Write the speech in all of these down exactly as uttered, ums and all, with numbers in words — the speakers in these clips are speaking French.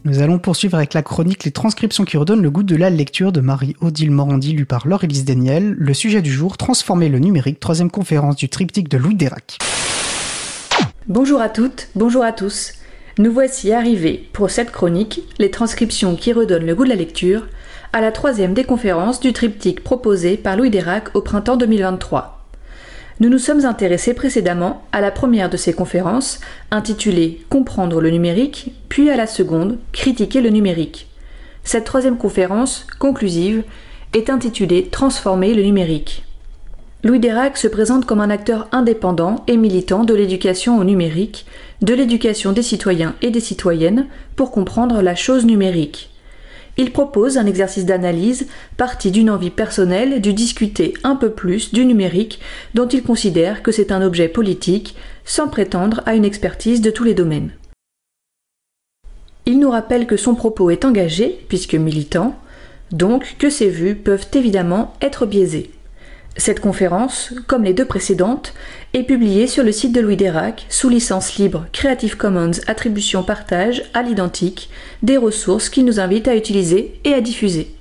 Nous allons poursuivre avec la chronique Les transcriptions qui redonnent le goût de la lecture de Marie-Odile Morandi, lue par Laure-Élise Daniel. Le sujet du jour, transformer le numérique, troisième conférence du triptyque de Louis Dérac. Bonjour à toutes, bonjour à tous. Nous voici arrivés pour cette chronique, Les transcriptions qui redonnent le goût de la lecture, à la troisième des conférences du triptyque proposé par Louis Dérac au printemps deux mille vingt-trois. Nous nous sommes intéressés précédemment à la première de ces conférences, intitulée « Comprendre le numérique », puis à la seconde « Critiquer le numérique ». Cette troisième conférence, conclusive, est intitulée « Transformer le numérique ». Louis Dérac se présente comme un acteur indépendant et militant de l'éducation au numérique, de l'éducation des citoyens et des citoyennes pour comprendre la chose numérique. Il propose un exercice d'analyse parti d'une envie personnelle de discuter un peu plus du numérique dont il considère que c'est un objet politique sans prétendre à une expertise de tous les domaines. Il nous rappelle que son propos est engagé, puisque militant, donc que ses vues peuvent évidemment être biaisées. Cette conférence, comme les deux précédentes, est publiée sur le site de Louis Dérac sous licence libre Creative Commons Attribution Partage à l'identique, des ressources qu'il nous invite à utiliser et à diffuser.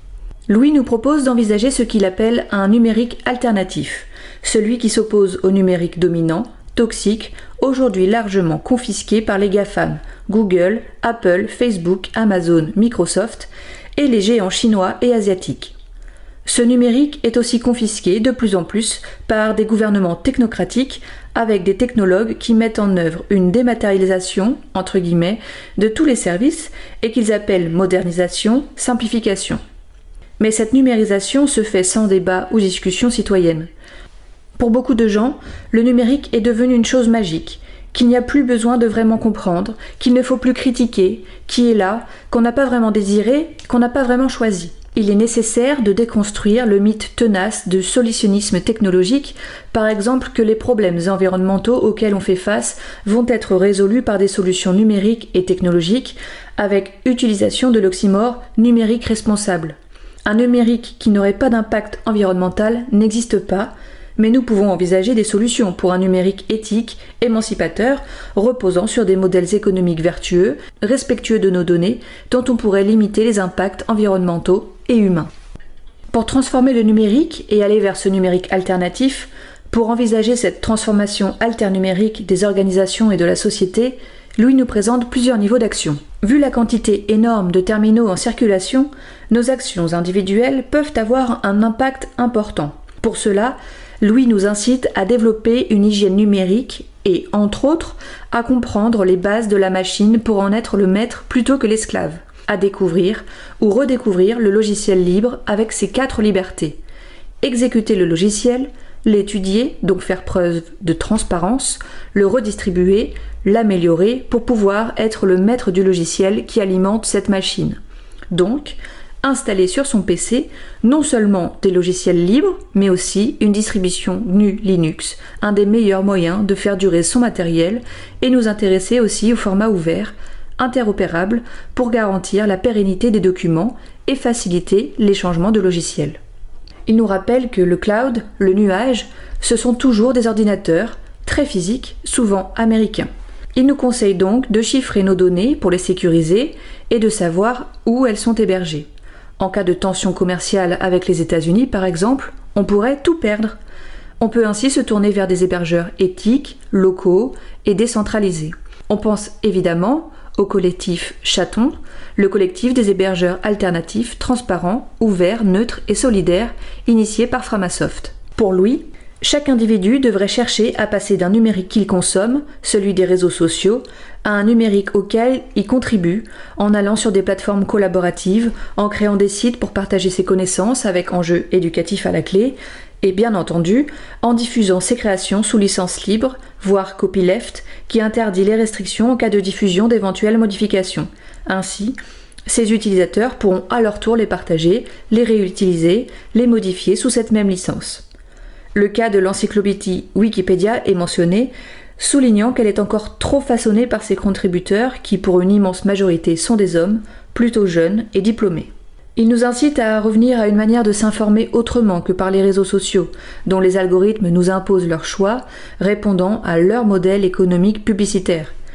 Louis nous propose d'envisager ce qu'il appelle un numérique alternatif, celui qui s'oppose au numérique dominant, toxique, aujourd'hui largement confisqué par les GAFAM, Google, Apple, Facebook, Amazon, Microsoft et les géants chinois et asiatiques. Ce numérique est aussi confisqué de plus en plus par des gouvernements technocratiques avec des technologues qui mettent en œuvre une dématérialisation, entre guillemets, de tous les services et qu'ils appellent modernisation, simplification. Mais cette numérisation se fait sans débat ou discussion citoyenne. Pour beaucoup de gens, le numérique est devenu une chose magique, qu'il n'y a plus besoin de vraiment comprendre, qu'il ne faut plus critiquer, qui est là, qu'on n'a pas vraiment désiré, qu'on n'a pas vraiment choisi. Il est nécessaire de déconstruire le mythe tenace de solutionnisme technologique, par exemple que les problèmes environnementaux auxquels on fait face vont être résolus par des solutions numériques et technologiques, avec utilisation de l'oxymore numérique responsable. Un numérique qui n'aurait pas d'impact environnemental n'existe pas, mais nous pouvons envisager des solutions pour un numérique éthique, émancipateur, reposant sur des modèles économiques vertueux, respectueux de nos données, dont on pourrait limiter les impacts environnementaux et humains. Pour transformer le numérique et aller vers ce numérique alternatif, pour envisager cette transformation alternumérique des organisations et de la société, Louis nous présente plusieurs niveaux d'action. Vu la quantité énorme de terminaux en circulation, nos actions individuelles peuvent avoir un impact important. Pour cela, Louis nous incite à développer une hygiène numérique et, entre autres, à comprendre les bases de la machine pour en être le maître plutôt que l'esclave, à découvrir ou redécouvrir le logiciel libre avec ses quatre libertés. Exécuter le logiciel, l'étudier, donc faire preuve de transparence, le redistribuer, l'améliorer pour pouvoir être le maître du logiciel qui alimente cette machine. Donc, installer sur son P C non seulement des logiciels libres, mais aussi une distribution G N U Linux, un des meilleurs moyens de faire durer son matériel, et nous intéresser aussi au format ouvert, interopérable, pour garantir la pérennité des documents et faciliter les changements de logiciels. Il nous rappelle que le cloud, le nuage, ce sont toujours des ordinateurs, très physiques, souvent américains. Il nous conseille donc de chiffrer nos données pour les sécuriser et de savoir où elles sont hébergées. En cas de tension commerciale avec les États-Unis, par exemple, on pourrait tout perdre. On peut ainsi se tourner vers des hébergeurs éthiques, locaux et décentralisés. On pense évidemment au collectif Chaton, le collectif des hébergeurs alternatifs, transparents, ouverts, neutres et solidaires, initié par Framasoft. Pour Louis, chaque individu devrait chercher à passer d'un numérique qu'il consomme, celui des réseaux sociaux, à un numérique auquel il contribue, en allant sur des plateformes collaboratives, en créant des sites pour partager ses connaissances avec enjeux éducatifs à la clé, et bien entendu, en diffusant ses créations sous licence libre, voire copyleft, qui interdit les restrictions en cas de diffusion d'éventuelles modifications. Ainsi, ces utilisateurs pourront à leur tour les partager, les réutiliser, les modifier sous cette même licence. Le cas de l'encyclopédie Wikipédia est mentionné, soulignant qu'elle est encore trop façonnée par ses contributeurs qui, pour une immense majorité, sont des hommes, plutôt jeunes et diplômés. Il nous incite à revenir à une manière de s'informer autrement que par les réseaux sociaux, dont les algorithmes nous imposent leur choix, répondant à leur modèle économique publicitaire.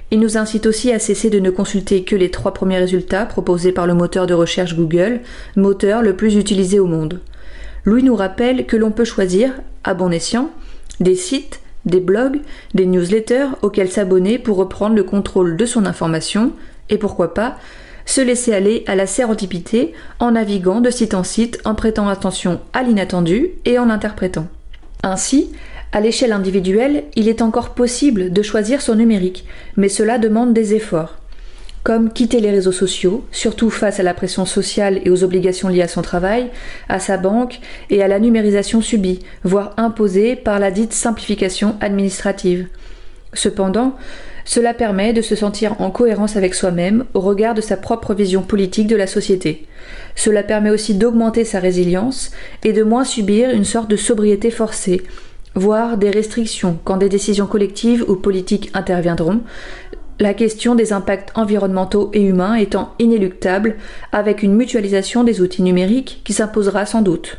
Il nous incite aussi à cesser de ne consulter que les trois premiers résultats proposés par le moteur de recherche Google, moteur le plus utilisé au monde. Louis nous rappelle que l'on peut choisir, à bon escient, des sites, des blogs, des newsletters auxquels s'abonner pour reprendre le contrôle de son information et pourquoi pas se laisser aller à la sérendipité en naviguant de site en site en prêtant attention à l'inattendu et en interprétant. Ainsi, à l'échelle individuelle, il est encore possible de choisir son numérique, mais cela demande des efforts, comme quitter les réseaux sociaux, surtout face à la pression sociale et aux obligations liées à son travail, à sa banque et à la numérisation subie, voire imposée par la dite simplification administrative. Cependant, cela permet de se sentir en cohérence avec soi-même au regard de sa propre vision politique de la société. Cela permet aussi d'augmenter sa résilience et de moins subir une sorte de sobriété forcée, voire des restrictions quand des décisions collectives ou politiques interviendront, la question des impacts environnementaux et humains étant inéluctable avec une mutualisation des outils numériques qui s'imposera sans doute.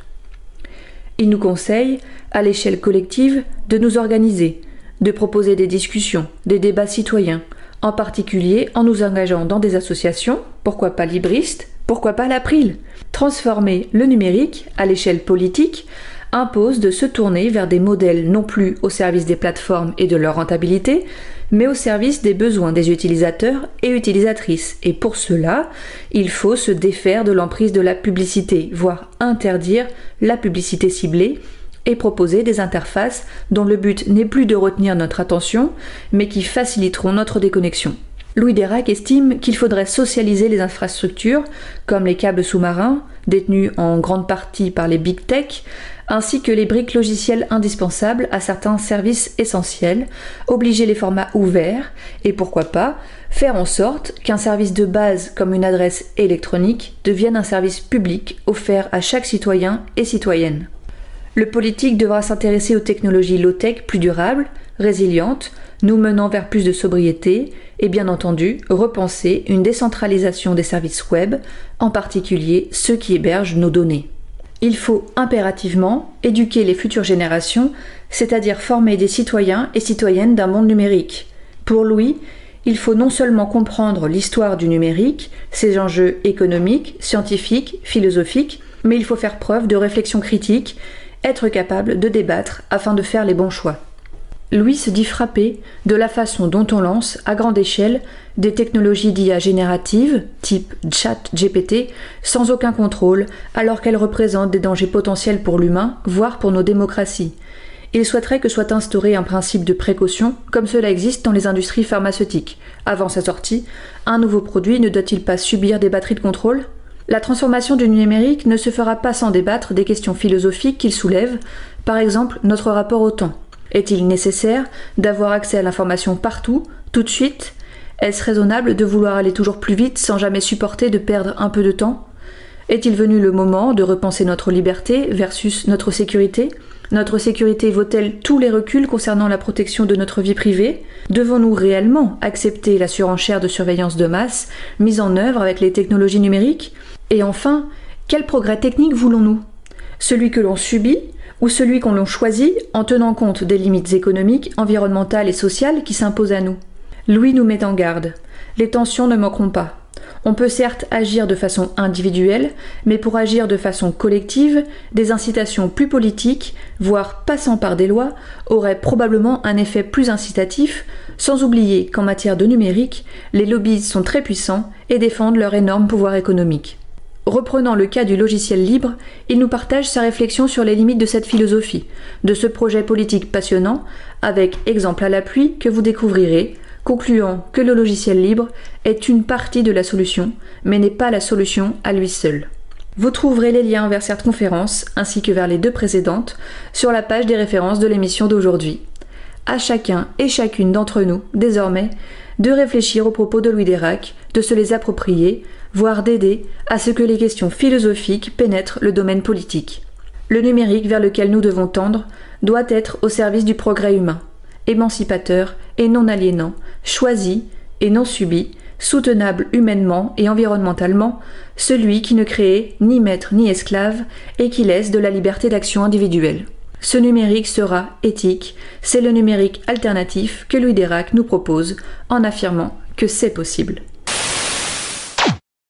Il nous conseille, à l'échelle collective, de nous organiser, de proposer des discussions, des débats citoyens, en particulier en nous engageant dans des associations, pourquoi pas libristes, pourquoi pas l'April. Transformer le numérique, à l'échelle politique, impose de se tourner vers des modèles non plus au service des plateformes et de leur rentabilité, mais au service des besoins des utilisateurs et utilisatrices. Et pour cela, il faut se défaire de l'emprise de la publicité, voire interdire la publicité ciblée, et proposer des interfaces dont le but n'est plus de retenir notre attention, mais qui faciliteront notre déconnexion. Louis Dérac estime qu'il faudrait socialiser les infrastructures, comme les câbles sous-marins, détenus en grande partie par les big tech, ainsi que les briques logicielles indispensables à certains services essentiels, obliger les formats ouverts, et pourquoi pas, faire en sorte qu'un service de base comme une adresse électronique devienne un service public offert à chaque citoyen et citoyenne. Le politique devra s'intéresser aux technologies low-tech plus durables, résilientes, nous menant vers plus de sobriété et bien entendu repenser une décentralisation des services web, en particulier ceux qui hébergent nos données. Il faut impérativement éduquer les futures générations, c'est-à-dire former des citoyens et citoyennes d'un monde numérique. Pour Louis, il faut non seulement comprendre l'histoire du numérique, ses enjeux économiques, scientifiques, philosophiques, mais il faut faire preuve de réflexion critique, être capable de débattre afin de faire les bons choix. Louis se dit frappé de la façon dont on lance, à grande échelle, des technologies d'I A génératives, type ChatGPT, sans aucun contrôle, alors qu'elles représentent des dangers potentiels pour l'humain, voire pour nos démocraties. Il souhaiterait que soit instauré un principe de précaution, comme cela existe dans les industries pharmaceutiques. Avant sa sortie, un nouveau produit ne doit-il pas subir des batteries de contrôle ? La transformation du numérique ne se fera pas sans débattre des questions philosophiques qu'il soulève, par exemple notre rapport au temps. Est-il nécessaire d'avoir accès à l'information partout, tout de suite ? Est-ce raisonnable de vouloir aller toujours plus vite sans jamais supporter de perdre un peu de temps ? Est-il venu le moment de repenser notre liberté versus notre sécurité ? Notre sécurité vaut-elle tous les reculs concernant la protection de notre vie privée ? Devons-nous réellement accepter la surenchère de surveillance de masse mise en œuvre avec les technologies numériques ? Et enfin, quel progrès technique voulons-nous ? Celui que l'on subit ou celui qu'on l'on choisit en tenant compte des limites économiques, environnementales et sociales qui s'imposent à nous ? Louis nous met en garde. Les tensions ne manqueront pas. On peut certes agir de façon individuelle, mais pour agir de façon collective, des incitations plus politiques, voire passant par des lois, auraient probablement un effet plus incitatif, sans oublier qu'en matière de numérique, les lobbies sont très puissants et défendent leur énorme pouvoir économique. Reprenant le cas du logiciel libre, il nous partage sa réflexion sur les limites de cette philosophie, de ce projet politique passionnant, avec exemple à l'appui que vous découvrirez, concluant que le logiciel libre est une partie de la solution, mais n'est pas la solution à lui seul. Vous trouverez les liens vers cette conférence, ainsi que vers les deux précédentes, sur la page des références de l'émission d'aujourd'hui. À chacun et chacune d'entre nous, désormais, de réfléchir aux propos de Louis Dérac, de se les approprier, voire d'aider à ce que les questions philosophiques pénètrent le domaine politique. Le numérique vers lequel nous devons tendre doit être au service du progrès humain, émancipateur et non aliénant, choisi et non subi, soutenable humainement et environnementalement, celui qui ne crée ni maître ni esclave et qui laisse de la liberté d'action individuelle. Ce numérique sera éthique, c'est le numérique alternatif que Louis Dérac nous propose en affirmant que c'est possible.